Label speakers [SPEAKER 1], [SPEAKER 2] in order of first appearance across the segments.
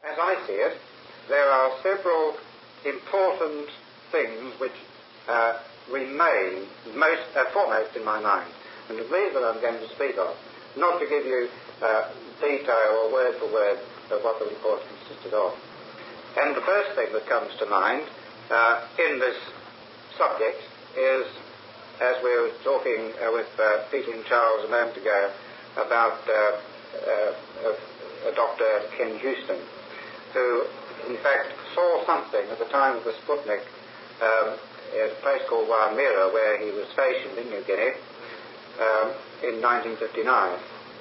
[SPEAKER 1] As I see it, there are several important things which remain foremost in my mind. And these that I'm going to speak of, not to give you detail or word for word of what the report consisted of. And the first thing that comes to mind in this subject is, as we were talking with Peter and Charles a moment ago about Dr. Ken Houston, who in fact saw something at the time of the Sputnik at a place called Waimea, where he was stationed in New Guinea in 1959.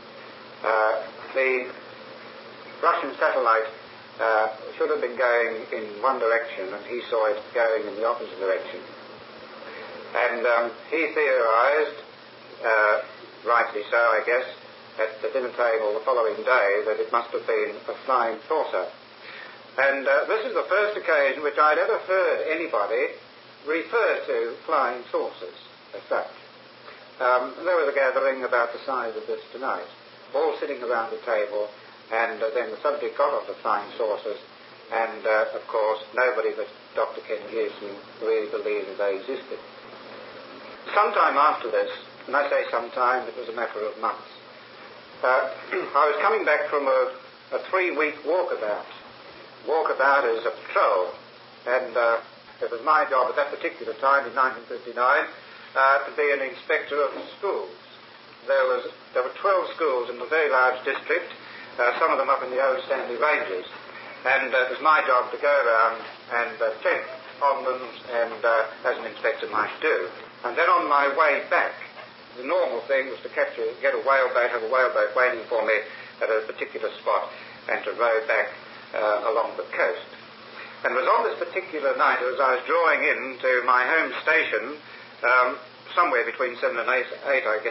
[SPEAKER 1] The Russian satellite should have been going in one direction, and he saw it going in the opposite direction. And he theorized, rightly so I guess, at the dinner table the following day that it must have been a flying saucer. And this is the first occasion which I'd ever heard anybody refer to flying saucers as such. There was a gathering about the size of this tonight, all sitting around the table, and then the subject got on to flying saucers, and of course nobody but Dr. Ken Houston really believed that they existed. Sometime after this, and I say sometime, it was a matter of months, I was coming back from a 3-week walkabout. Walkabout is a patrol, and it was my job at that particular time in 1959 to be an inspector of the schools. There were 12 schools in a very large district, some of them up in the Old Stanley Ranges, and it was my job to go around and check on them, and as an inspector might do. And then on my way back, the normal thing was to get a whaleboat, have a whaleboat waiting for me at a particular spot, and to row back along the coast. And it was on this particular night, as I was drawing in to my home station, somewhere between 7 and 8 I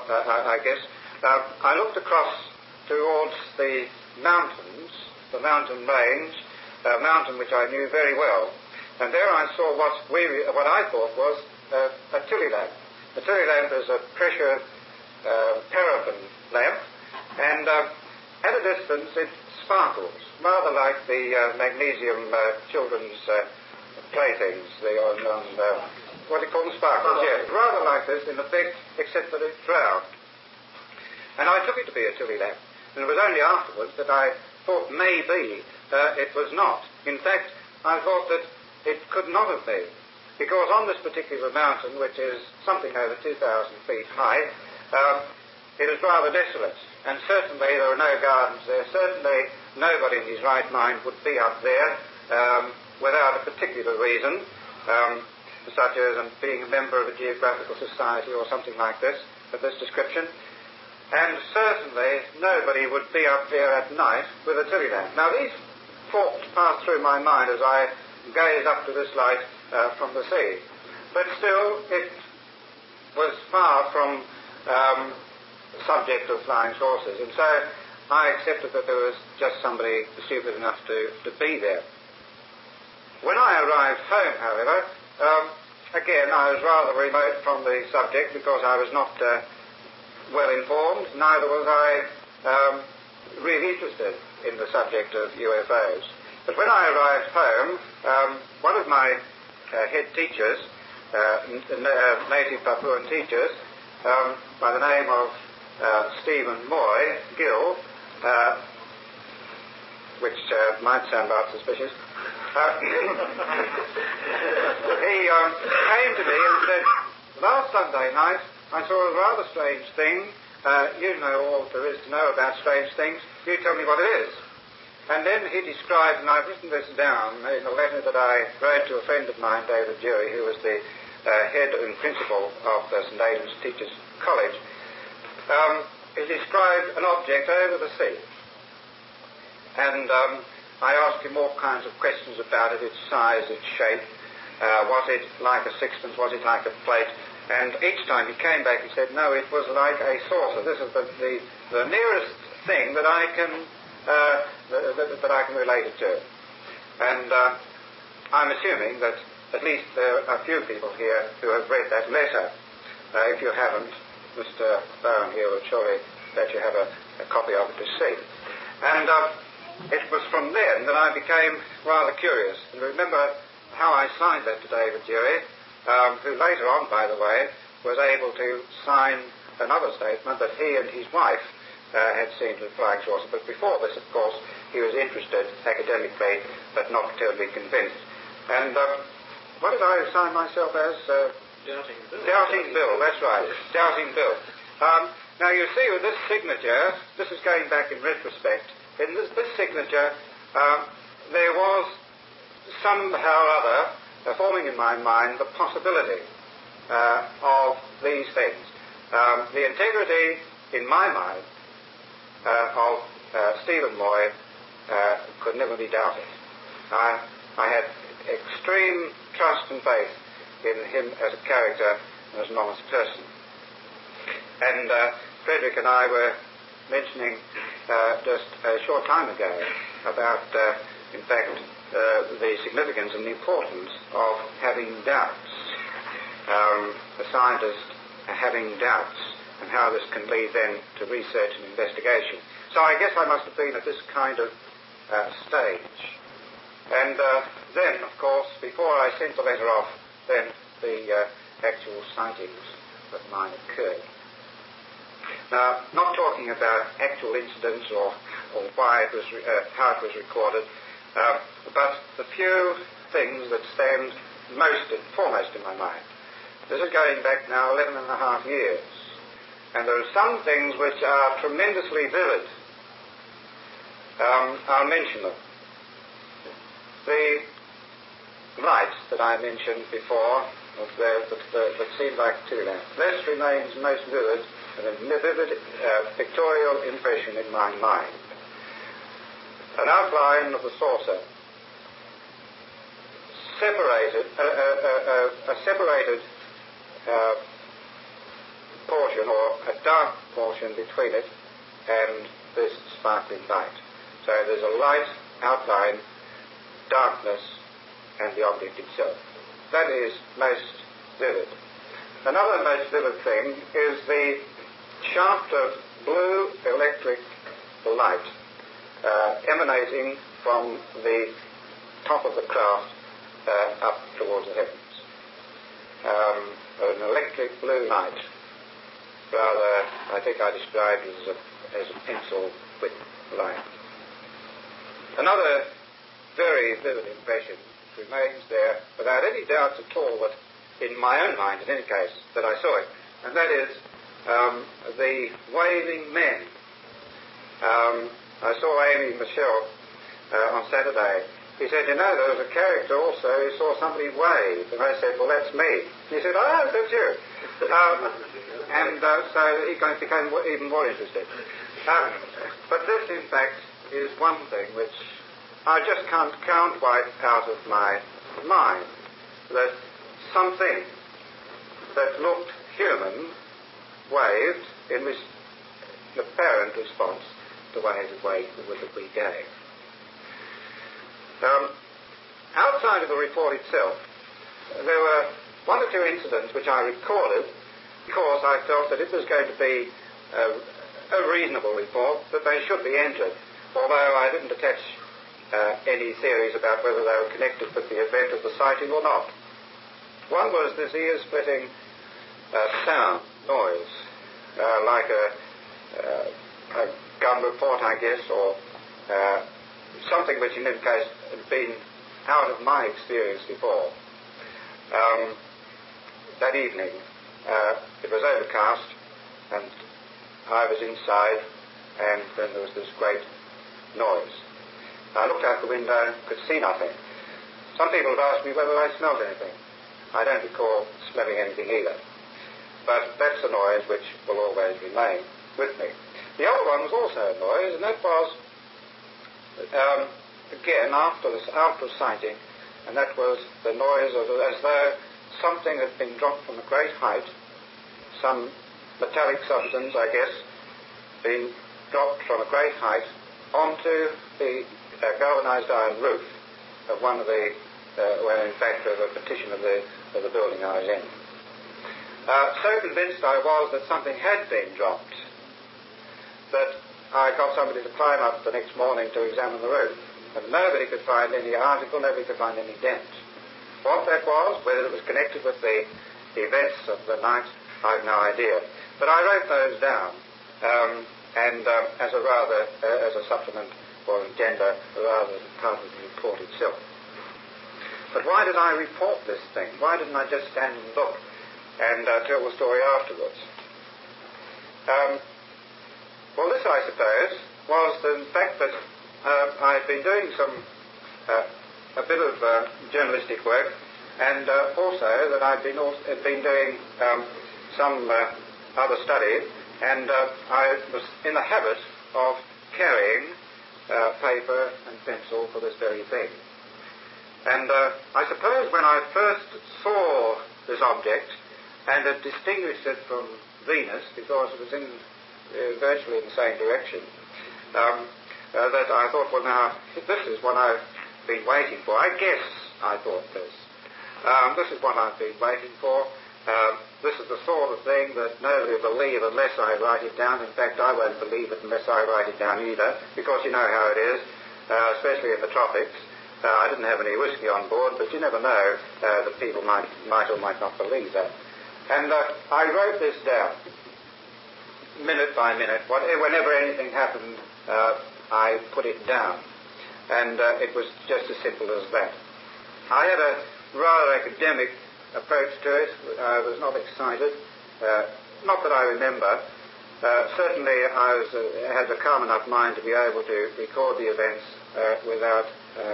[SPEAKER 1] looked across towards the mountains, the mountain range, a mountain which I knew very well. And there I saw what I thought was a Tilly lamp. A Tilly lamp is a pressure paraffin lamp, and at a distance it sparkles, rather like the magnesium children's playthings, what do you call them, sparkles, yes, rather like this in effect, except that it's round. And I took it to be a Tilly lamp, and it was only afterwards that I thought maybe it was not. In fact, I thought that it could not have been, because on this particular mountain, which is something over 2,000 feet high, it is rather desolate, and certainly there are no gardens there. Certainly nobody in his right mind would be up there without a particular reason, such as being a member of a geographical society or something like this, of this description. And certainly nobody would be up there at night with a Tilly lamp. Now these thoughts passed through my mind as I gazed up to this light from the sea. But still, it was far from the subject of flying saucers, and so I accepted that there was just somebody stupid enough to be there. When I arrived home, however, again I was rather remote from the subject because I was not well informed, neither was I really interested in the subject of UFOs. But when I arrived home, one of my head teachers, native Papuan teachers, by the name of Stephen Moy Gill, which might sound rather suspicious, he came to me and said, "Last Sunday night I saw a rather strange thing. You know all there is to know about strange things. You tell me what it is." And then he described, and I've written this down in a letter that I wrote to a friend of mine, David Dewey, who was the head and principal of the St. Aidan's Teachers College. He described an object over the sea. And I asked him all kinds of questions about it, its size, its shape. Was it like a sixpence? Was it like a plate? And each time he came back, he said, "No, it was like a saucer. This is the nearest thing that I can that I can relate it to." And I'm assuming that at least there are a few people here who have read that letter. If you haven't, Mr. Bowen here will surely let you have a copy of it to see. And it was from then that I became rather curious. And remember how I signed that to David Dewey, who later on, by the way, was able to sign another statement that he and his wife had seen the flying saucer. But before this, of course, he was interested academically, but not terribly convinced. And what did I sign myself as?
[SPEAKER 2] Doubting Bill.
[SPEAKER 1] Doubting Bill, that's right. Doubting Bill. Now you see with this signature, this is going back in retrospect, in this signature, there was somehow or other forming in my mind the possibility of these things. The integrity, in my mind, of Stephen Moy could never be doubted. I had extreme trust and faith in him as a character and as an honest person. And Frederick and I were mentioning just a short time ago about, in fact, the significance and the importance of having doubts. A scientist having doubts, and how this can lead then to research and investigation. So I guess I must have been at this kind of stage. And then, of course, before I sent the letter off, then the actual sightings of mine occurred. Now, not talking about actual incidents or why it was, how it was recorded, but the few things that stand most and foremost in my mind. This is going back now 11 and a half years. And there are some things which are tremendously vivid. I'll mention them. The lights that I mentioned before, that seemed like a tube lamp, this remains most vivid, and a vivid pictorial impression in my mind. An outline of the saucer, separated, a separated portion, or a dark portion between it and this sparkling light. So there's a light outline, darkness, and the object itself. That is most vivid. Another most vivid thing is the shaft of blue electric light emanating from the top of the craft up towards the heavens. An electric blue light, rather, I think I described as a pencil width light. Another very vivid impression remains there, without any doubts at all, that in my own mind, in any case, that I saw it, and that is the waving men. I saw Amy Michelle on Saturday. He said, you know, there was a character also who saw somebody wave, and I said, well, that's me. He said, oh, that's you. So he became even more interested. But this, in fact, is one thing which I just can't quite out of my mind, that something that looked human waved in apparent response to the wave that we gave. Outside of the report itself, there were one or two incidents which I recorded because I felt that it was going to be a reasonable report, that they should be entered, although I didn't attach any theories about whether they were connected with the event of the sighting or not. One was this ear-splitting sound, noise, like a gun report, I guess, or something which in any case had been out of my experience before. That evening, it was overcast, and I was inside, and then there was this great noise. I looked out the window, could see nothing. Some people have asked me whether I smelled anything. I don't recall smelling anything either. But that's a noise which will always remain with me. The other one was also a noise, and that was, again, after sighting, and that was the noise of as though something had been dropped from a great height, some metallic substance, I guess, being dropped from a great height onto the galvanized iron roof of one of the, in fact, of a partition of the building I was in. So convinced I was that something had been dropped, that I got somebody to climb up the next morning to examine the roof. And nobody could find any article, nobody could find any dent. What that was, whether it was connected with the events of the night, I have no idea. But I wrote those down, and as a supplement or agenda, rather than part of the report itself. But why did I report this thing? Why didn't I just stand and look and tell the story afterwards? Well, this, I suppose, was the fact that I had been doing a bit of journalistic work, and also that I'd been doing some other study, and I was in the habit of carrying paper and pencil for this very thing. And I suppose when I first saw this object and had distinguished it from Venus, because it was in virtually in the same direction, that I thought, well, now, this is what I've been waiting for. I guess I thought this. This is what I've been waiting for. This is the sort of thing that nobody will believe unless I write it down. In fact, I won't believe it unless I write it down either, because you know how it is, especially in the tropics. I didn't have any whiskey on board, but you never know that people might or might not believe that. And I wrote this down, minute by minute. Whenever anything happened, I put it down. And it was just as simple as that. I had a rather academic approach to it. I was not excited. Not that I remember. Certainly I had a calm enough mind to be able to record the events without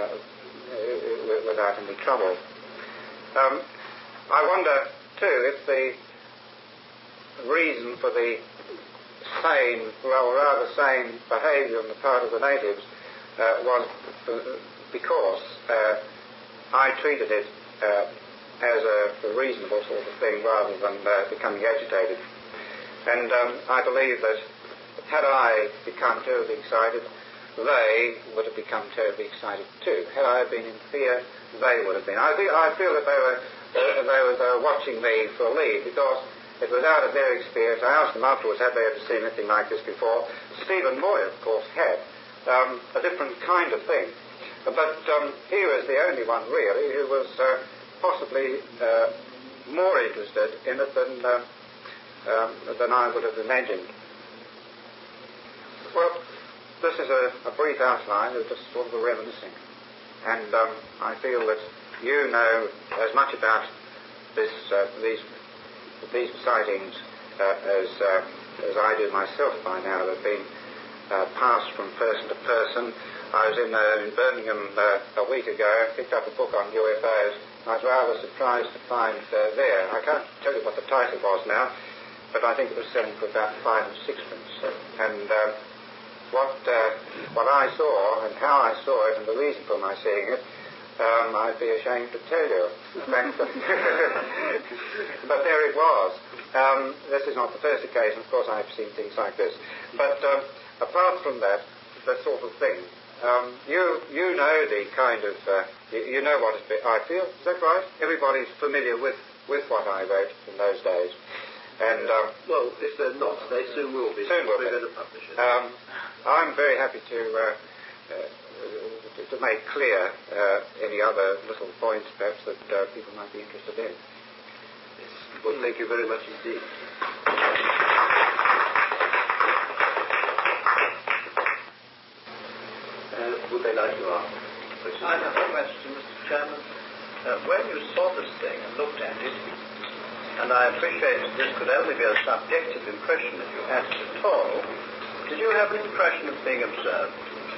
[SPEAKER 1] any trouble. I wonder, too, if the reason for the rather sane behaviour on the part of the natives was because I treated it as a reasonable sort of thing rather than becoming agitated. And I believe that had I become terribly excited, they would have become terribly excited too. Had I been in fear, they would have been. I feel that they were watching me for a lead, because it was out of their experience. I asked them afterwards, had they ever seen anything like this before? Stephen Moy, of course, had. A different kind of thing. But he was the only one, really, who was possibly more interested in it than I would have imagined. Well, this is a brief outline of just sort of a reminiscing. And I feel that you know as much about these sightings as I do myself by now. They've been passed from person to person. I was in Birmingham a week ago, picked up a book on UFOs. I was rather surprised to find there. I can't tell you what the title was now, but I think it was selling for about 5 and 6pence. And what I saw and how I saw it and the reason for my seeing it, I'd be ashamed to tell you. But there it was. This is not the first occasion, of course, I've seen things like this. But apart from that sort of thing, you know the kind of, you know what I feel, is that right? Everybody's familiar with what I wrote in those days. And
[SPEAKER 2] well, if they're not, they soon will be.
[SPEAKER 1] Soon will be.
[SPEAKER 2] We're going to publish it.
[SPEAKER 1] I'm very happy to make clear any other little points, perhaps, that people might be interested in.
[SPEAKER 2] Yes. Well, thank you very much indeed. Would they like to ask questions?
[SPEAKER 3] I have a question, Mr. Chairman. When you saw this thing and looked at it, and I appreciate that this could only be a subjective impression if you had it at all, did you have an impression of being observed?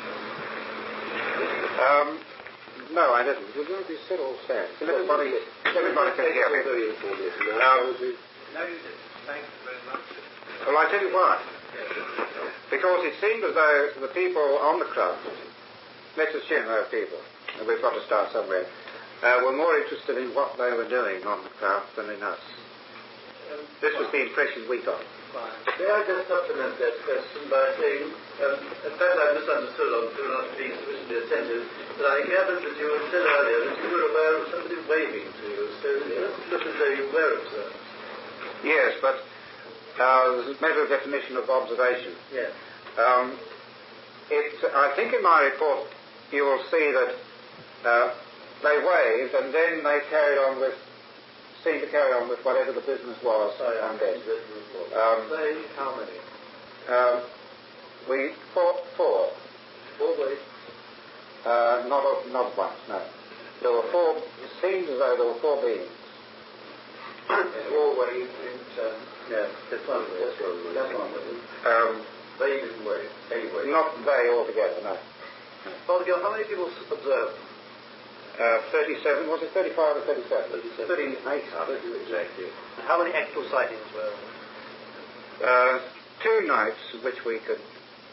[SPEAKER 1] No, I didn't. Would you be said or said? Everybody can hear me.
[SPEAKER 3] No, you didn't. Thank you very much.
[SPEAKER 1] Well, I tell you why. Because it seemed as though the people on the craft, let's assume they were people, and we've got to start somewhere, were more interested in what they were doing on the craft than in us. This was the impression we got.
[SPEAKER 2] May I just supplement that question by saying, in fact I misunderstood on do not be sufficiently attentive, but I gathered that you had said earlier that you were aware of somebody waving to you, so it doesn't look as though you were observed.
[SPEAKER 1] Yes, but there's a matter of definition of observation.
[SPEAKER 2] Yes.
[SPEAKER 1] I think in my report you will see that they waved and then they seemed to carry on with whatever the business was on deck.
[SPEAKER 2] Say how many?
[SPEAKER 1] We fought four.
[SPEAKER 2] 4 waves?
[SPEAKER 1] Not once, no. There were four, it seemed as though there were 4 beings.
[SPEAKER 2] 4 waves in turn?
[SPEAKER 3] Yeah, that's one way.
[SPEAKER 2] That's one way. They didn't wave. They waved.
[SPEAKER 1] Not they altogether, no.
[SPEAKER 3] Father Gill, how many people observed?
[SPEAKER 1] 37, was it 35 or 37?
[SPEAKER 2] 38, I don't know exactly.
[SPEAKER 3] How many actual sightings were there?
[SPEAKER 1] 2 nights which we could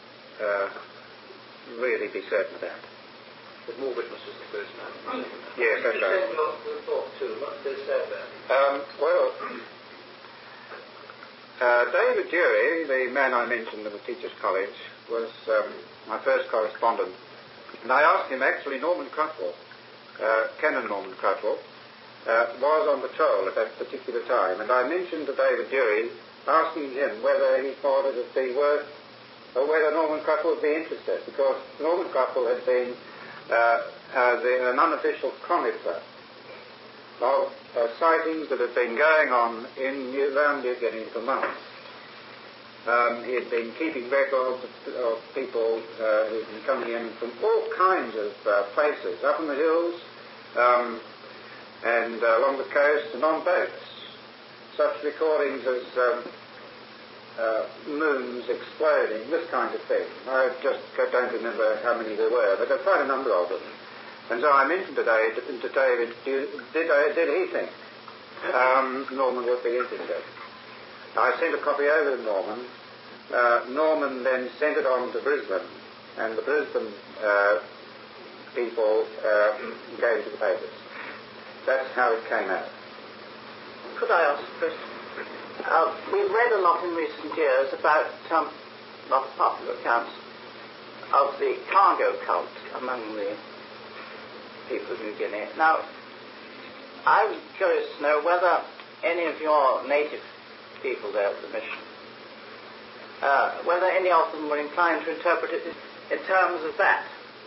[SPEAKER 1] really be certain about.
[SPEAKER 2] There's more witnesses the first night.
[SPEAKER 1] Yes, that's right.
[SPEAKER 2] You said not the report too. What did they say about it?
[SPEAKER 1] David Dewey, the man I mentioned in the Teachers' College, was my first correspondent. And I asked him, actually, Norman Crutwell, Canon Norman Crutwell, was on patrol at that particular time. And I mentioned to David Dewey, asking him whether he thought it would be worth, or whether Norman Crutwell would be interested, because Norman Crutwell had been an unofficial chronicler of sightings that had been going on in around New Guinea for months. He had been keeping records of people who had been coming in from all kinds of places, up in the hills and along the coast and on boats. Such recordings as moons exploding, this kind of thing. I just don't remember how many there were, but there were quite a number of them. And so I mentioned today to David, did he think Norman would be interested? I sent a copy over to Norman. Norman then sent it on to Brisbane, and the Brisbane people gave it to the papers. That's how it came out.
[SPEAKER 4] Could I ask a question? We've read a lot in recent years about not popular accounts of the cargo cult among the people of New Guinea. Now, I'm curious to know whether any of your native people there at the mission, whether any of them were inclined to interpret it in terms of that.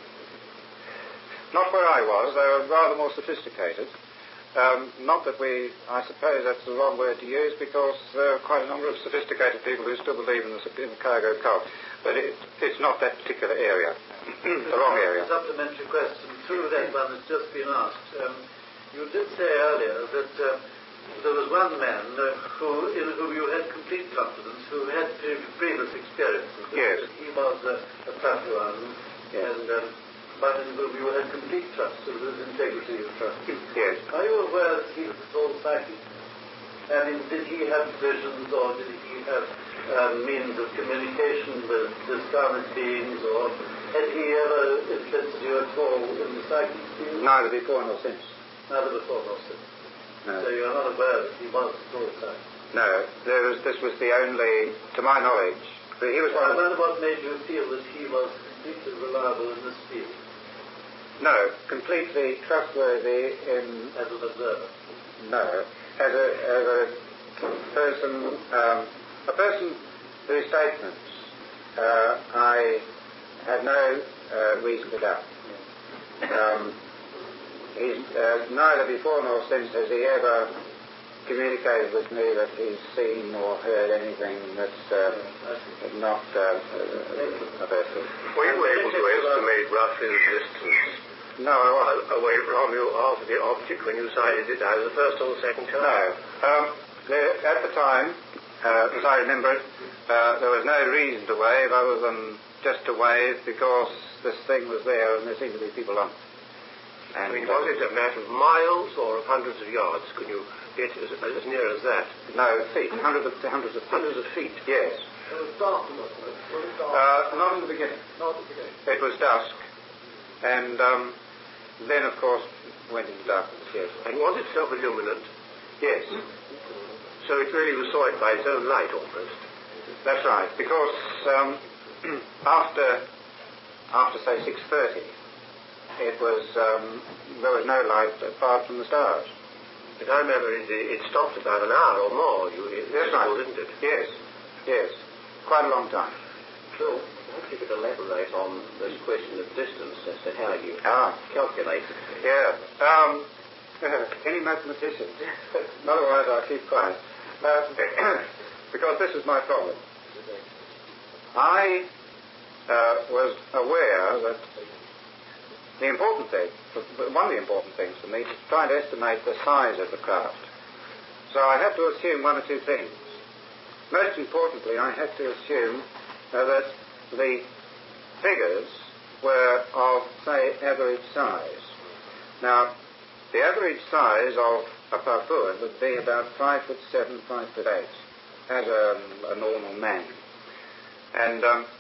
[SPEAKER 1] Not where I was. They were rather more sophisticated. Not that I suppose that's the wrong word to use, because there are quite a number of sophisticated people who still believe in the cargo cult. But it's not that particular area. The wrong area.
[SPEAKER 2] A supplementary question. Through that one has just been asked. You did say earlier that there was one man in whom you had complete confidence, who had previous experiences.
[SPEAKER 1] Yes.
[SPEAKER 2] He was a tough one.
[SPEAKER 1] Yes.
[SPEAKER 2] And but in whom you had complete trust, of his integrity of trust.
[SPEAKER 1] Yes.
[SPEAKER 2] Are you aware that he was all psychic? I mean, did he have visions, or did he have means of communication with discarnate beings, or had he ever influenced you at all in the psychic field?
[SPEAKER 1] Neither before nor since.
[SPEAKER 2] Neither before nor since.
[SPEAKER 1] No.
[SPEAKER 2] So you are not aware that he was all psychic?
[SPEAKER 1] No. This was the only, to my knowledge, he was one of
[SPEAKER 2] I wonder what made you feel that he was completely reliable in this field?
[SPEAKER 1] No, completely trustworthy in...
[SPEAKER 2] As an observer?
[SPEAKER 1] No. As a person whose statements I had no reason to doubt. He's neither before nor since has he ever communicated with me that he's seen or heard anything that's not of earthly.
[SPEAKER 5] Were you able to estimate roughly the distance
[SPEAKER 1] No,
[SPEAKER 5] away from you of the object when you sighted it, either the first or the second time?
[SPEAKER 1] No. At the time, as I remember it, there was no reason to wave other than just to wave because this thing was there and there seemed to be people on it. And
[SPEAKER 5] I mean, was it a matter of miles or of hundreds of yards? Could you get as near as that?
[SPEAKER 1] No, feet. Hundreds of feet.
[SPEAKER 5] Hundreds of feet?
[SPEAKER 1] Yes.
[SPEAKER 2] It was dark, wasn't it?
[SPEAKER 1] Not in the beginning.
[SPEAKER 2] Not at the beginning.
[SPEAKER 1] It was dusk. And then, of course, went into darkness, yes.
[SPEAKER 5] And was it self-illuminant?
[SPEAKER 1] Yes.
[SPEAKER 5] So it really was saw it by its own light, almost?
[SPEAKER 1] That's right, because after say, 6:30, it was, there was no light apart from the stars.
[SPEAKER 5] But I remember it stopped about an hour or more.
[SPEAKER 1] That's right.
[SPEAKER 5] Didn't it?
[SPEAKER 1] Yes. Quite a long time.
[SPEAKER 2] So,
[SPEAKER 5] Perhaps you could elaborate on this question of distance as to how you calculate it.
[SPEAKER 1] Yeah. Any mathematician? Otherwise I'll keep quiet. Because this is my problem. I was aware that the important thing, one of the important things for me, is to try and estimate the size of the craft. So I had to assume one or two things. Most importantly, I had to assume that the figures were of, say, average size. Now, the average size of a papoon would be about 5'7", 5'8", as a normal man. And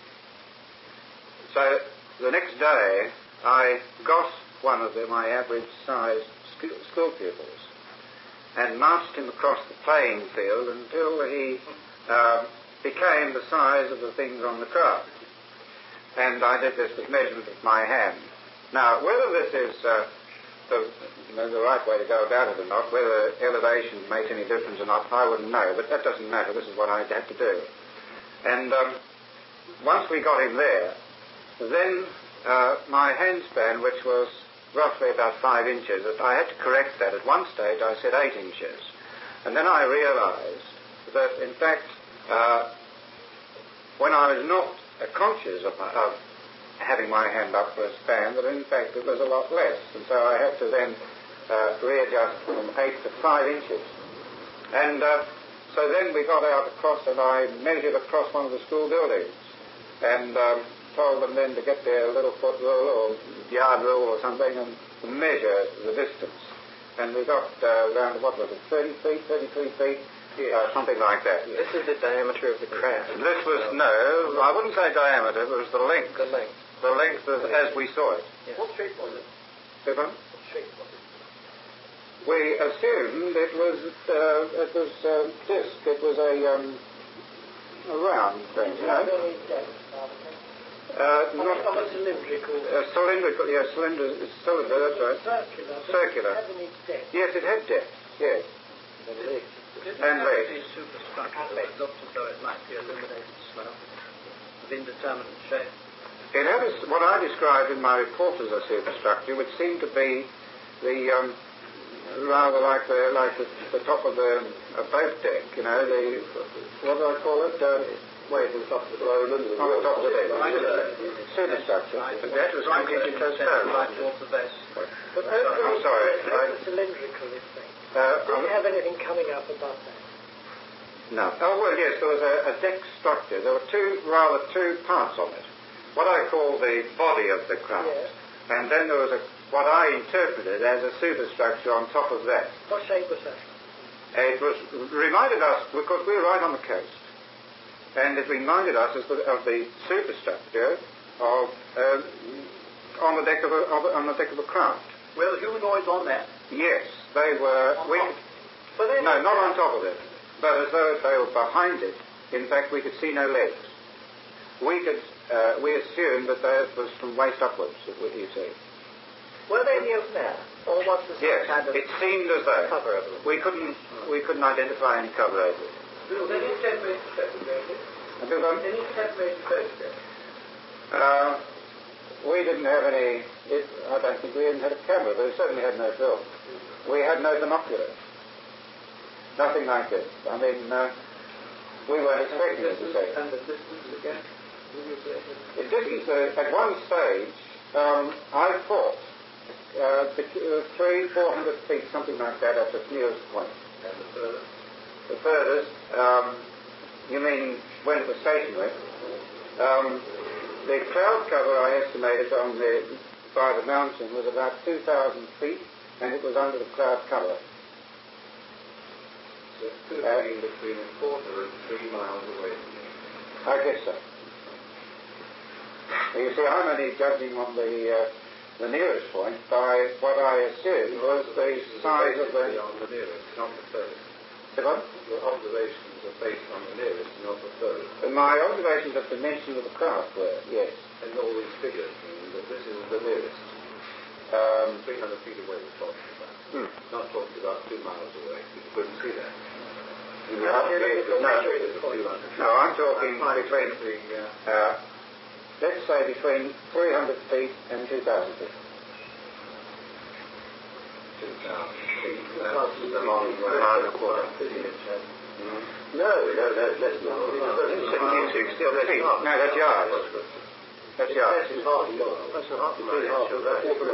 [SPEAKER 1] so the next day, I got one of my average-sized school pupils and marched him across the playing field until he became the size of the things on the craft. And I did this with measurement of my hand. Now, whether this is the right way to go about it or not, whether elevation makes any difference or not, I wouldn't know, but that doesn't matter. This is what I had to do. And once we got him there, then my handspan, which was roughly about 5 inches, I had to correct that. At one stage I said 8 inches. And then I realized that, in fact, when I was not conscious of having my hand up for a span, that in fact it was a lot less. And so I had to then readjust from 8 to 5 inches. And so then we got out across, and I measured across one of the school buildings and told them then to get their little foot rule or yard rule or something and measure the distance. And we got around, what was it, 30 feet, 33 feet? Something like that.
[SPEAKER 3] This is the diameter of the craft.
[SPEAKER 1] This was, no, I wouldn't say diameter, it was the length.
[SPEAKER 3] The length.
[SPEAKER 1] The length as we saw it.
[SPEAKER 3] Yes.
[SPEAKER 2] What shape was it?
[SPEAKER 1] Pardon?
[SPEAKER 2] What shape was it?
[SPEAKER 1] We assumed it was disc. It was a round thing, you know. Not
[SPEAKER 2] of a cylindrical.
[SPEAKER 1] Cylindrical, yes, cylinder, that's right. Circular. Yes, it had depth, yes. And legs.
[SPEAKER 3] These superstructures looked as though it might be illuminated slope of indeterminate shape.
[SPEAKER 1] It had what I described in my report as a superstructure, which seemed to be the rather like the top of a boat deck, you know, what do I call it?
[SPEAKER 5] Wait, on top of the
[SPEAKER 1] On the top of the deck. Superstructure.
[SPEAKER 3] Right.
[SPEAKER 1] That was completely transparent.
[SPEAKER 3] Right towards the base.
[SPEAKER 2] But
[SPEAKER 1] I'm sorry.
[SPEAKER 2] Cylindrical, this thing.
[SPEAKER 1] Did
[SPEAKER 2] you have anything coming up above that?
[SPEAKER 1] No. Oh, well, yes, there was a deck structure. There were two parts on it. What I call the body of the craft.
[SPEAKER 2] Yes.
[SPEAKER 1] And then there was what I interpreted as a superstructure on top of that.
[SPEAKER 2] What shape was that?
[SPEAKER 1] It reminded us, because we were right on the coast, and it reminded us of the superstructure of on the deck of a craft.
[SPEAKER 3] Were the humanoids on that?
[SPEAKER 1] Yes, they were. No, not on top of it, but as though they were behind it. In fact, we could see no legs. We assumed that that was from waist upwards. You see.
[SPEAKER 2] Were they in the open air, or was there some kind of
[SPEAKER 1] it seemed as though
[SPEAKER 2] cover over them?
[SPEAKER 1] we couldn't identify any cover over it.
[SPEAKER 2] Was there any separated photographs?
[SPEAKER 1] I beg your pardon?
[SPEAKER 2] Any separated photographs?
[SPEAKER 1] We didn't have any. I don't think we even had a camera, but we certainly had no film. We had no binoculars. Nothing like this. I mean, we weren't expecting it to say.
[SPEAKER 2] And the distance again?
[SPEAKER 1] The distance, at one stage, I thought 300-400 feet, something like that, at the nearest point.
[SPEAKER 2] And the furthest?
[SPEAKER 1] The furthest, you mean when it was stationary? The cloud cover I estimated by the mountain was about 2,000 feet, and it was under the cloud cover.
[SPEAKER 2] So it could have been between a quarter and 3 miles away from you.
[SPEAKER 1] I guess so. You see, I'm only judging on the nearest point by what I assumed was the size of the...
[SPEAKER 2] on the nearest, not the furthest.
[SPEAKER 1] What?
[SPEAKER 2] Your observations are based on the nearest, not the furthest.
[SPEAKER 1] My observations of the dimensions of the craft were, yes.
[SPEAKER 2] And all these figures mean that this is the nearest. 300 feet away we're talking about. Not talking about 2 miles away. You couldn't see that.
[SPEAKER 1] No, I'm talking between let's say between 300 feet and 2,000 feet.
[SPEAKER 2] 2,000 feet. That's a mile and a quarter.
[SPEAKER 5] No, less than 1660 or less.
[SPEAKER 1] No, that's yards. That's yards.
[SPEAKER 5] That's half a mile. That's a half a mile.
[SPEAKER 2] But we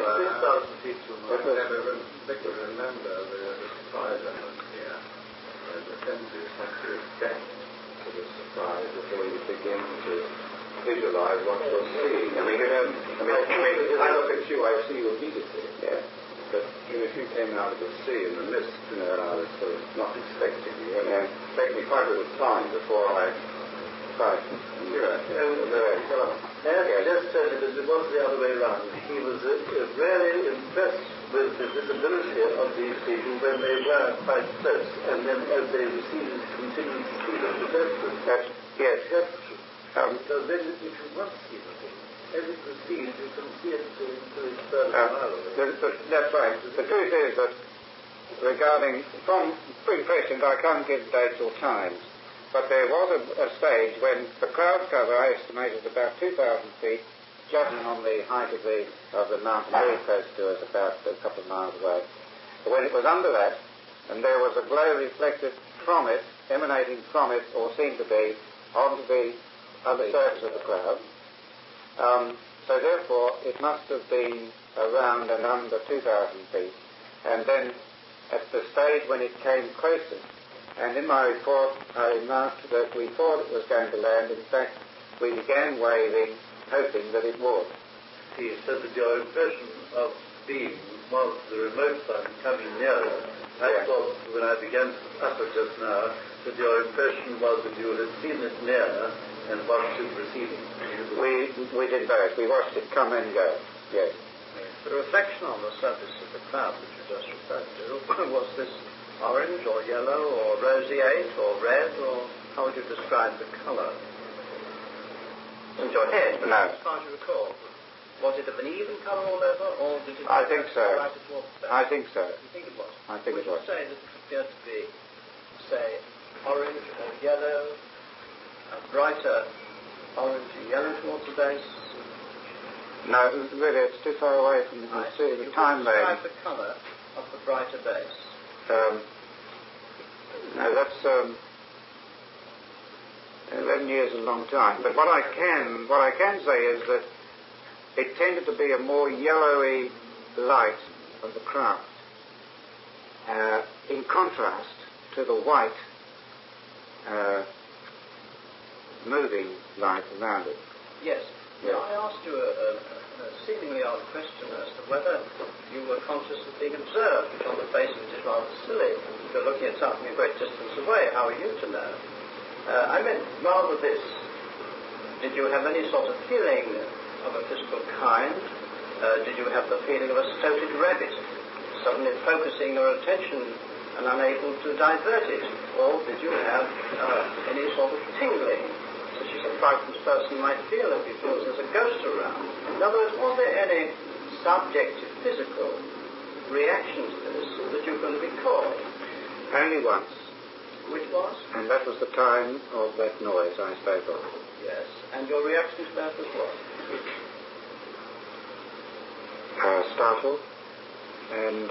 [SPEAKER 2] remember the surprise element here. The senses have to adapt to the surprise before you begin to visualize what you're seeing. I mean, I look at you, I see you immediately.
[SPEAKER 1] Yeah.
[SPEAKER 2] But if you came out of the sea in the mist, and I was sort of not expecting you, it took me quite a little time before I tried to hear it.
[SPEAKER 3] Just said that it was the other way around. He was really impressed with the visibility of these people when they were quite close, and then as they receded, continued to see them.
[SPEAKER 1] Yes.
[SPEAKER 3] So then if you once see the thing, as it proceeds, you can see it to its further mile away.
[SPEAKER 1] That's right. The truth is that regarding, from pre-impressions, I can't give dates or times, but there was a stage when the cloud cover, I estimated about 2,000 feet, judging on the height of the mountain very close to us, about a couple of miles away. But when it was under that, and there was a glow reflected from it, emanating from it, or seemed to be, onto the other surface of the cloud. So therefore, it must have been around and under 2,000 feet. And then, at the stage when it came closest, and in my report I remarked that we thought it was going to land. In fact, we began waving, hoping that it would.
[SPEAKER 3] He said that your impression of being was the remote sun coming nearer. I thought when I began to utter just now that your impression was that you had seen it nearer and watched it receding.
[SPEAKER 1] We did both. We watched it come and go. Yes.
[SPEAKER 4] The reflection on the surface of the cloud that you just referred to, was this orange or yellow or roseate or red, or how would you describe the colour? In your head, but
[SPEAKER 1] no.
[SPEAKER 4] As far as you recall, was it of an even colour all over, or did it?
[SPEAKER 1] I think so.
[SPEAKER 4] Right towards the
[SPEAKER 1] I think so.
[SPEAKER 4] You think it was?
[SPEAKER 1] I think it was.
[SPEAKER 4] Would you say that it appeared to be, say, orange or yellow, a brighter orange and yellow towards the base?
[SPEAKER 1] No, really, it's too far away from the time range.
[SPEAKER 4] Describe the colour of the brighter base.
[SPEAKER 1] No, that's 11 years is a long time. But what I can say is that it tended to be a more yellowy light of the craft, in contrast to the white moving light around it.
[SPEAKER 4] Yes. Now, I asked you a seemingly odd question as to whether you were conscious of being observed, which on the face of it is rather silly. If you're looking at something a great distance away, how are you to know? I meant rather this. Did you have any sort of feeling of a physical kind? Did you have the feeling of a stoated rabbit, suddenly focusing your attention and unable to divert it? Or did you have any sort of tingling, such as a frightened person might feel if he feels there's a ghost around? In other words, was there any subjective physical reaction to this that you can recall?
[SPEAKER 1] Only once.
[SPEAKER 4] Which was?
[SPEAKER 1] And that was the time of that noise I spoke of.
[SPEAKER 4] Yes. And your reaction to that was what?
[SPEAKER 1] Startled. And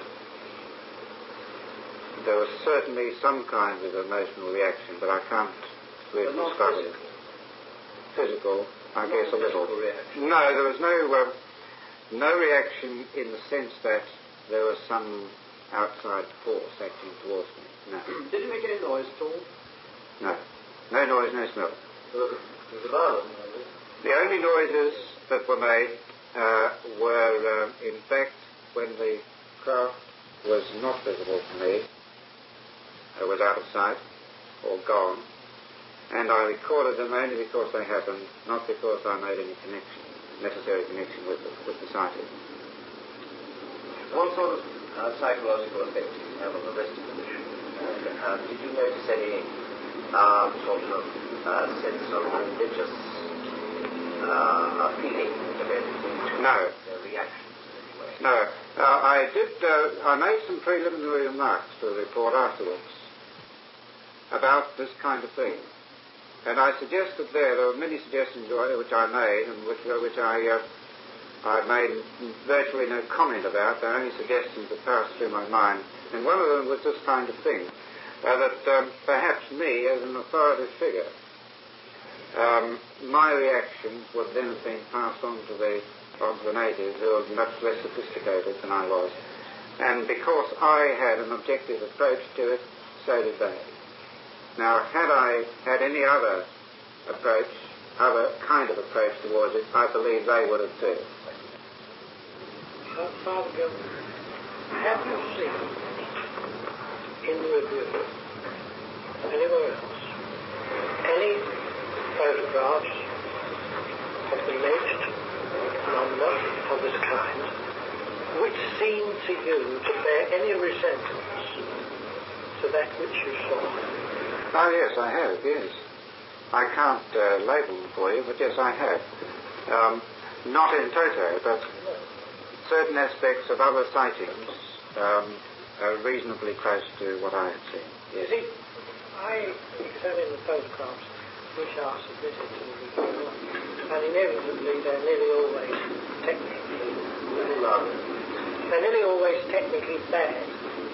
[SPEAKER 1] there was certainly some kind of emotional reaction, but I can't really describe it. Physical, I guess a little.
[SPEAKER 4] Reaction.
[SPEAKER 1] No, there was no reaction in the sense that there was some outside force acting towards me. No.
[SPEAKER 4] Did it make any noise at all?
[SPEAKER 1] No. No noise, no smell. The only noises that were made were, in fact, when the craft was not visible to me, was out of sight or gone, and I recorded them only because they happened, not because I made any necessary connection with the sighting.
[SPEAKER 4] What sort of psychological effect did you have on the rest of the mission? Did you notice any sort of sense of religious feeling developing into the reactions in any way?
[SPEAKER 1] No. I made some preliminary remarks to the report afterwards about this kind of thing. And I suggested there were many suggestions which I made and which I made virtually no comment about. They're only suggestions that passed through my mind. And one of them was this kind of thing, that perhaps me, as an authoritative figure, my reactions would then have been passed on to the natives, who were much less sophisticated than I was. And because I had an objective approach to it, so did they. Now, had I had any other approach, other kind of approach towards it, I believe they would have too.
[SPEAKER 6] Father Gilbert, have you seen in the review anywhere else any photographs of the alleged phenomena of this kind which seem to you to bear any resemblance to that which you saw?
[SPEAKER 1] Oh yes, I have, yes. I can't label them for you, but yes, I have. Not in toto, but certain aspects of other sightings are reasonably close to what I had seen. Yes.
[SPEAKER 6] You see, I examine the photographs which are submitted to the review, and inevitably they're nearly always technically bad.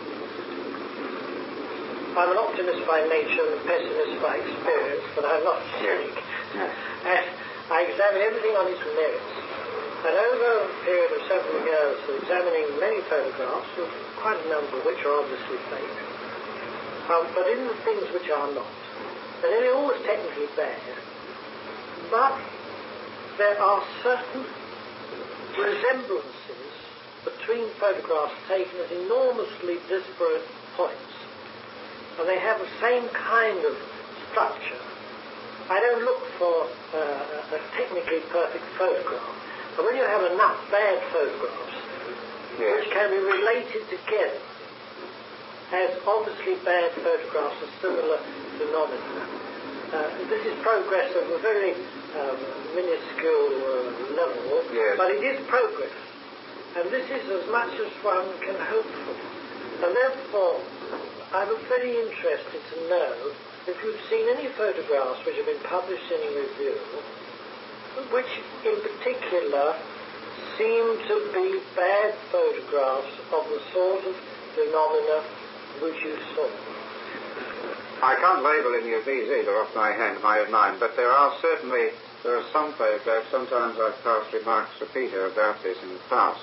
[SPEAKER 6] I'm an optimist by nature and a pessimist by experience, but I'm not a cynic. And I examine everything on its merits. And over a period of several years of examining many photographs, of quite a number of which are obviously fake, but in the things which are not, they're nearly always technically bad, but there are certain resemblances between photographs taken at enormously disparate points. And they have the same kind of structure. I don't look for a technically perfect photograph. But when you have enough bad photographs, which can be related together as obviously bad photographs of similar phenomena, this is progress of a very minuscule level, but it is progress. And this is as much as one can hope for. And therefore, I'm very interested to know if you've seen any photographs which have been published in a review which in particular seem to be bad photographs of the sort of phenomena which you saw.
[SPEAKER 1] I can't label any of these either off my own mind, but there are some photographs, sometimes I've passed remarks to Peter about this in the past,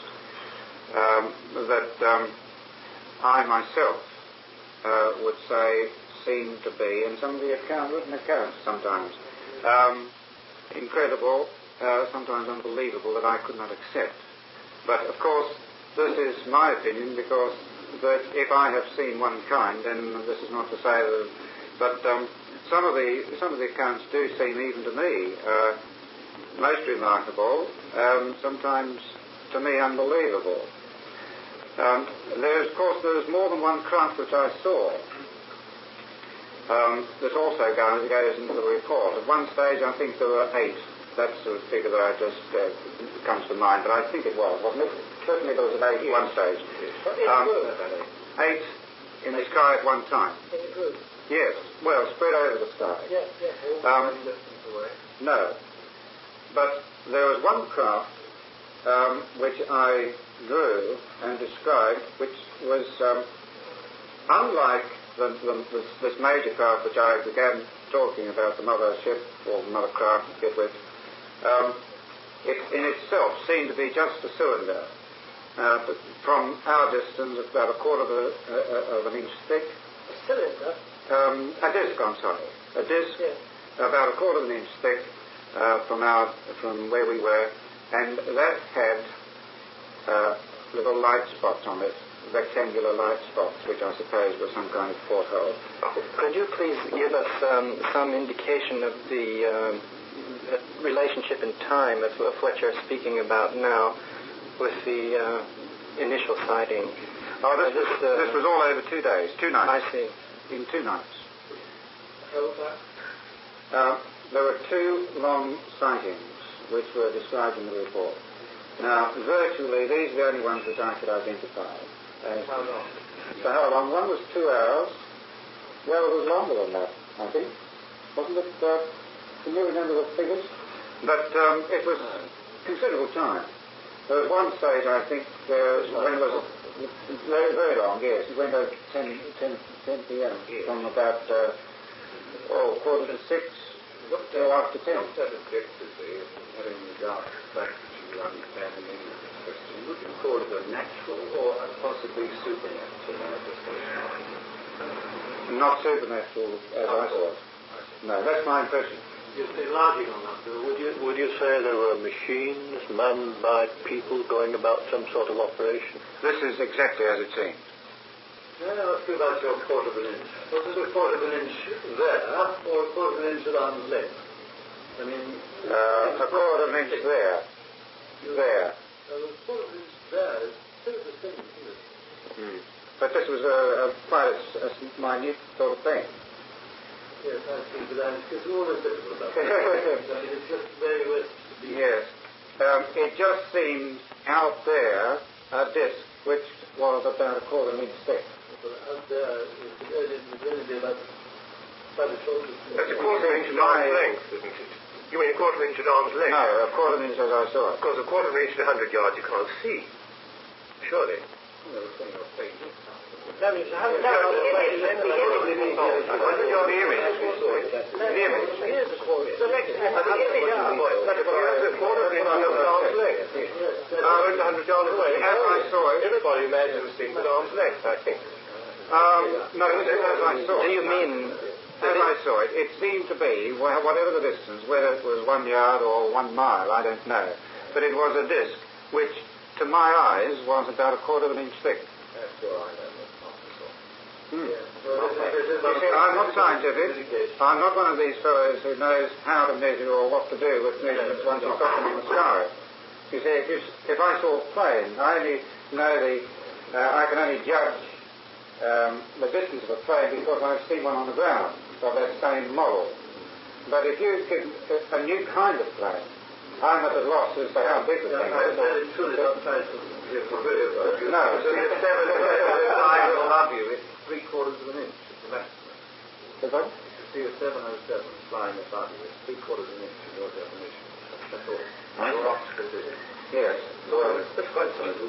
[SPEAKER 1] that I myself would say seem to be, in some of the written accounts sometimes, incredible, sometimes unbelievable, that I could not accept. But of course, this is my opinion, because that if I have seen one kind, then this is not to say that, but some of the accounts do seem, even to me, most remarkable, sometimes to me unbelievable. There's more than one craft which I saw. That also goes into the report. At one stage, I think there were 8. That's the figure that I just comes to mind, but I think it was, wasn't it? Certainly there was an 8 at one stage. 8 in the sky at one time.
[SPEAKER 6] In a group?
[SPEAKER 1] Yes. Well, spread over the sky.
[SPEAKER 6] Yes.
[SPEAKER 1] No. But there was one craft which I drew and described, which was unlike this major craft which I began talking about, the mother ship or mother craft to get with. It in itself seemed to be just a cylinder, but from our distance about a quarter of an inch thick.
[SPEAKER 6] A cylinder?
[SPEAKER 1] A disc, I'm sorry. A disc, about a quarter of an inch thick from where we were, and that had little light spots on it, rectangular light spots, which I suppose were some kind of porthole.
[SPEAKER 7] Could you please give us some indication of the relationship in time of what you're speaking about now with the initial sighting?
[SPEAKER 1] This was all over 2 days, 2 nights.
[SPEAKER 7] I see.
[SPEAKER 1] In 2 nights.
[SPEAKER 6] Over?
[SPEAKER 1] There were 2 long sightings which were described in the report. Now, virtually, these are the only ones which I could identify.
[SPEAKER 6] How long?
[SPEAKER 1] For how long? One was 2 hours. Well, it was longer than that, I think. wasn't it? Can you remember the figures? But it was considerable time. At one stage, I think, when it was very, very long, yes, it went over 10 p.m. from about 5:45 till after 10.
[SPEAKER 5] Not that objectively, having regard to the fact that you understand the meaning of this question, would you call it a natural or a possibly supernatural manifestation?
[SPEAKER 1] Not supernatural, as I saw it. No, that's my impression.
[SPEAKER 3] You've been enlarging on that, Bill. Would you say there were machines manned by people going about some sort of operation?
[SPEAKER 1] This is exactly as it seemed.
[SPEAKER 2] Now, let's go back to your quarter of an inch. Was it a quarter of an inch there, or a quarter of an inch at arm's length? I mean...
[SPEAKER 1] a quarter of an inch there. There.
[SPEAKER 2] A quarter of an inch there is still distinct, isn't it?
[SPEAKER 1] But this was quite a minute sort of thing.
[SPEAKER 2] Yes, I see, but it's always difficult about that. I mean, it's just very west.
[SPEAKER 1] Yes. It just seemed out there a disc which was about a quarter of an inch thick.
[SPEAKER 2] But out there, it would only be about a shoulder.
[SPEAKER 5] That's a quarter of an inch at arm's length, isn't it? You mean a quarter of an inch at arm's length?
[SPEAKER 1] No, a quarter of an inch as I saw it.
[SPEAKER 5] Of course, a quarter of an inch at 100 yards you can't see. Surely.
[SPEAKER 6] No, it's 100 yards away.
[SPEAKER 5] The image. The image.
[SPEAKER 6] Here's the quarter. The next
[SPEAKER 5] That's a quarter of an inch at arm's length. It's 100 yards away.
[SPEAKER 1] As I saw it...
[SPEAKER 5] Everybody imagines things at arm's length, I think.
[SPEAKER 1] No, as I saw it.
[SPEAKER 7] Do you mean...
[SPEAKER 1] As I saw it, it seemed to be, whatever the distance, whether it was 1 yard or 1 mile, I don't know, but it was a disc which, to my eyes, was about a quarter of an inch thick.
[SPEAKER 5] That's all I know.
[SPEAKER 1] You see, I'm not scientific. I'm not one of these fellows who knows how to measure or what to do with measurements once you've got them in the sky. You see, if I saw a plane, I only know I can only judge the distance of a plane because I've seen one on the ground of that same model. But if you give a new kind of plane, I'm at a loss as to how big the thing is. No.
[SPEAKER 2] So the 707 above you is 3/4 of an inch at the maximum.
[SPEAKER 1] Is that?
[SPEAKER 2] See a 707 flying above you is 3/4 of an inch in your definition. That's all.
[SPEAKER 1] Right.
[SPEAKER 2] Your Oxford is it?
[SPEAKER 1] Yes.
[SPEAKER 2] That's quite simple.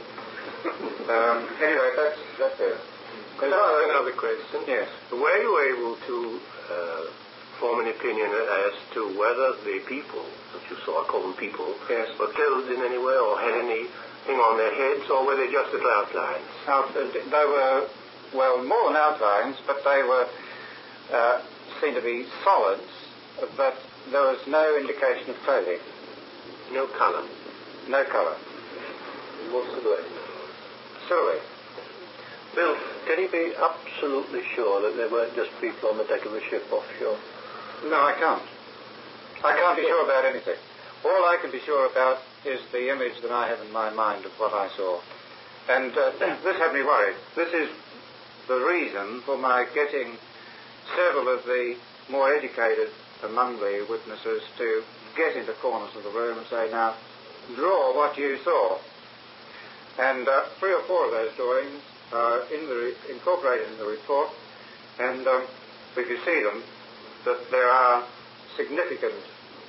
[SPEAKER 1] Anyway, that's it.
[SPEAKER 5] Another question.
[SPEAKER 1] Yes.
[SPEAKER 5] Were you able to form an opinion as to whether the people that you saw, I call them people,
[SPEAKER 1] yes,
[SPEAKER 5] were clothed in any way or had anything on their heads, or were they just little outlines?
[SPEAKER 1] They were, well, more than outlines, but they were seemed to be solids, but there was no indication of clothing.
[SPEAKER 5] No colour?
[SPEAKER 1] No colour.
[SPEAKER 5] What silhouette?
[SPEAKER 1] Silhouette.
[SPEAKER 3] Bill, can you be absolutely sure that they weren't just people on the deck of a ship offshore?
[SPEAKER 1] No, I can't. I can't be sure about anything. All I can be sure about is the image that I have in my mind of what I saw. And this had me worried. This is the reason for my getting several of the more educated among the witnesses to get into corners of the room and say, now, draw what you saw. And 3 or 4 of those drawings are incorporated in the report, and if you see them, that there are significant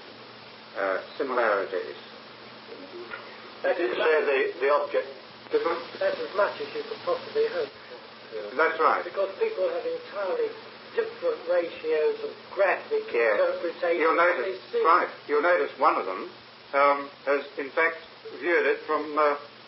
[SPEAKER 1] similarities.
[SPEAKER 3] That is to say the object.
[SPEAKER 6] That's as much as you could possibly hope.
[SPEAKER 1] That's right.
[SPEAKER 6] Because people have entirely different ratios of graphic interpretation.
[SPEAKER 1] You'll notice, right, you'll notice one of them has in fact viewed it from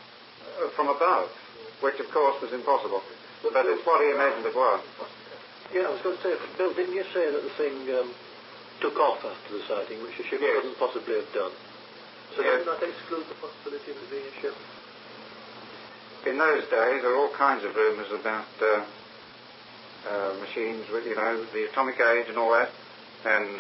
[SPEAKER 1] above, which of course was impossible. But it's what he imagined it was.
[SPEAKER 3] Yeah, I was going to say, Bill, didn't you say that the thing took off after the sighting, which a ship couldn't possibly have done? So doesn't that exclude the possibility of it being a ship?
[SPEAKER 1] In those days, there were all kinds of rumours about machines with, the atomic age and all that. And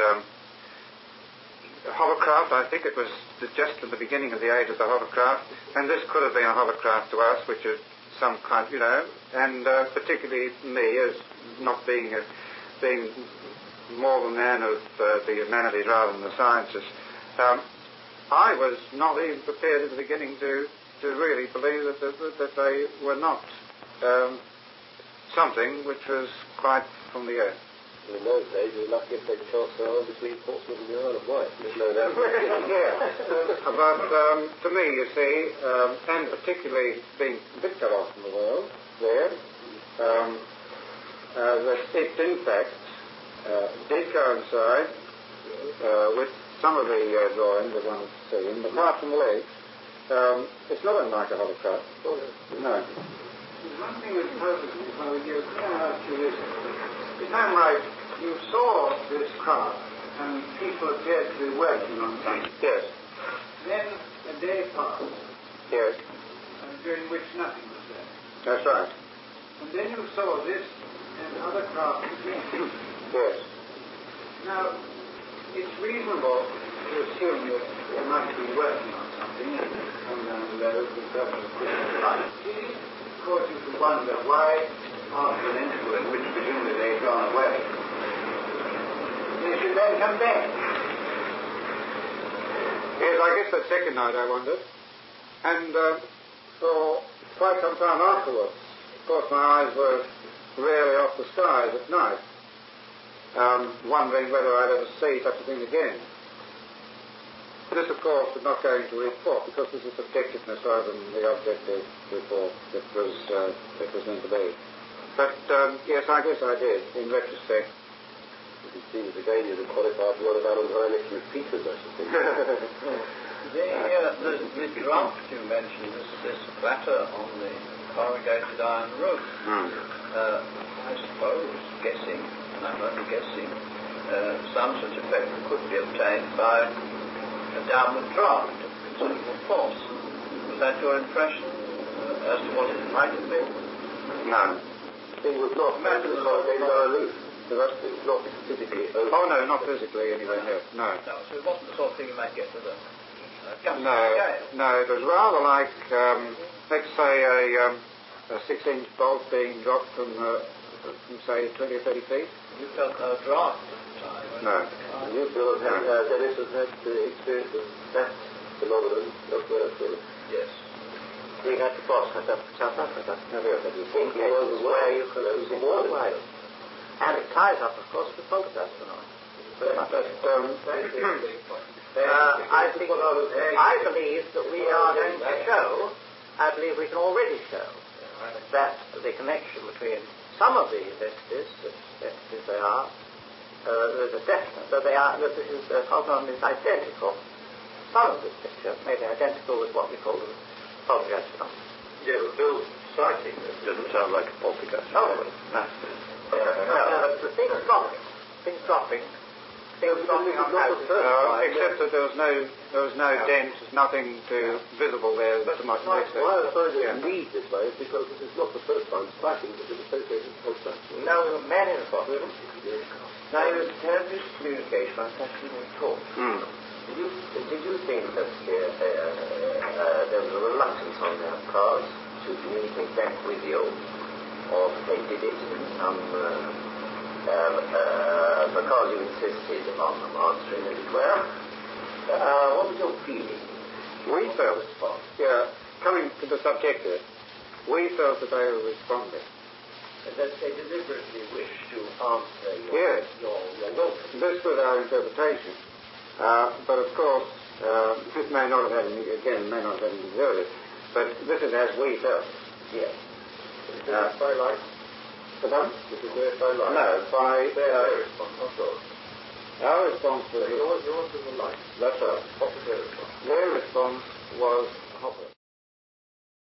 [SPEAKER 1] hovercraft, I think it was just at the beginning of the age of the hovercraft. And this could have been a hovercraft to us, which is some kind, and particularly me as not being more the man of the humanities rather than the sciences. I was not even prepared at the beginning to really believe that they were not something which was quite from the earth.
[SPEAKER 2] And in those days, we were lucky if they'd chance their arm between Portsmouth and the Isle of Wight. There's no doubt.
[SPEAKER 1] But to me, you see, and particularly being a bit cut off from the world there, that it in fact did coincide with some of the drawings that one had seen. Apart from the legs, it's not unlike a holocraft. No. One thing that puzzles me, if I were you, can I ask you this? If I'm right, you saw this craft and people appeared to be working on something.
[SPEAKER 2] Yes.
[SPEAKER 1] Then a day passed.
[SPEAKER 2] Yes.
[SPEAKER 1] During which nothing was there.
[SPEAKER 2] That's right.
[SPEAKER 1] And then you saw this and other craft again.
[SPEAKER 2] Yes.
[SPEAKER 1] Now, it's reasonable to assume that they might be working on something and come down below for the purpose of quick light. Did it cause you to wonder why, after an interval in which presumably they'd gone away, they should then come back? Yes, I guess that second night I wondered. And for quite some time afterwards, of course my eyes were rarely off the skies at night, wondering whether I'd ever see such a thing again. This, of course, is not going to report because this is subjectiveness rather than the objective report that was meant to be. But yes, I guess I did, in retrospect.
[SPEAKER 2] It seems again you'd have qualified for one of Alan Hynek's repeaters, I should think.
[SPEAKER 3] The draft you mentioned, this platter on the corrugated iron roof, I suppose, guessing, and I'm only guessing, some such effect could be obtained by a downward draft of considerable force. Was that your impression as to what it might have been?
[SPEAKER 1] No.
[SPEAKER 2] It was not corrugated iron roof. It was not physically open.
[SPEAKER 1] Oh, no, not physically anyway, no.
[SPEAKER 3] No, so it wasn't the sort of thing you might get with a scale.
[SPEAKER 1] No, it was rather like, let's say, a 6-inch bolt being dropped from say, 20 or 30 feet.
[SPEAKER 3] You felt no draft at the time?
[SPEAKER 1] No.
[SPEAKER 2] You feel that Dennis has had the experience of that phenomenon elsewhere, so.
[SPEAKER 3] Yes.
[SPEAKER 4] We had to cross South Africa.
[SPEAKER 2] Never had
[SPEAKER 4] In cases where you could lose it all right. And it ties up, of course, with photographs tonight. I believe that we are going to show, I believe we can already show, that the connection between some of these entities, such entities they are, there's a definite, that this is, Holton is identical. Some of this picture may be identical with what we call the poltergeist phenomenon.
[SPEAKER 2] Yeah, but Bill's citing this doesn't sound like a poltergeist.
[SPEAKER 4] Oh, no. The things dropping on houses.
[SPEAKER 1] Except that there was no dent, nothing visible there so much next to it.
[SPEAKER 2] Why I find it read this way is because this is not the first time striking has been associated with poltergeist.
[SPEAKER 4] No, many of them. Now, you have this communication, I'm actually being taught.
[SPEAKER 2] Did you think that there was a reluctance on their part to communicate back with you, or that they did it in some because you insisted on them answering, as it were? What was your feeling?
[SPEAKER 1] We felt, coming to the subjective, we felt that they were responding.
[SPEAKER 2] That they deliberately wished to answer
[SPEAKER 1] Yes.
[SPEAKER 2] your note.
[SPEAKER 1] This was our interpretation. But of course, this may not have had anything to do with it, but this is as we felt.
[SPEAKER 2] Yes. By light?
[SPEAKER 1] This
[SPEAKER 2] is by light?
[SPEAKER 1] No, by
[SPEAKER 2] their response, not yours.
[SPEAKER 1] Our response was...
[SPEAKER 2] Yours was the light.
[SPEAKER 1] That's right.
[SPEAKER 2] What was their response?
[SPEAKER 1] Their response was...